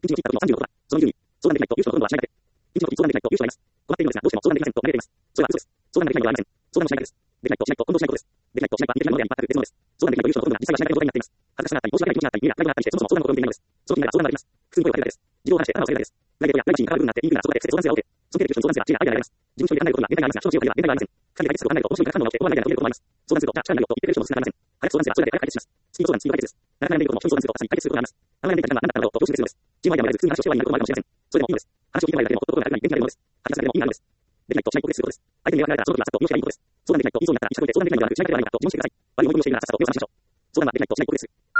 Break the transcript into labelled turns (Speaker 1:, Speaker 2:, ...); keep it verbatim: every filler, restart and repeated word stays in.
Speaker 1: 一日の切った時のさんじゅうごことは、その理由に、相談できないと融資のほとんどはしないだけ。一日のうち相談できないと融資はあります。困っているのですが、どうしても相談できませんと嘆いています。それは嘘です。相談ができないのではありません。相談をしないからです。できないとしないと混同しないことです。できないとしないとは人間的なものであり、全く別物です。相談できないと融資のほとんどが実際はしない状態になっています。恥ずかしさがあったり、申し訳ない気持ちがあったり、耳が痛くなったりして、そもそも相談を試みていないのです。その気になれば相談ができます。普通に声を上げるだけです。自動を話して頭を下げるだけです。プライベートやプライバシーに関わる部分があって、インフルな相談で癖で相談性が多くて、その件で融資の相談性が違いがあります。自分一人で考えることには限界がありますが、正直は限界がありません。二人で解決することを考えると、面白いから感動が起きて、終わらないみたいなこともあります。相談すると、じゃあ、力になるよと言ってくれる人も少なくありません。早く相談すれば、それだけで早く解決します。スピード相談、スピード解決です。長く悩んでいることも、人に相談すると、確かに解決することがあります。長く悩んでいた時間が何だったのかをどうしてくれるのです。チームアイデアもやらず、普通に話をして終わりになることもあるかもしれません。それでもいいのです。話を聞いてもらえるだけでも、心が楽に元気になれるものです。吐き出すだけでも意味があるのです。できないとしないとすることです。相手に迷惑がかけたら、その時はさっと利用していいことです。相談できないと言いそうになったら、医者といて相談できないのではなく、しないだけではないかと、自問してください。悪い思いをしているなら、さっさと利用しましょう。相談ができないとしないことです。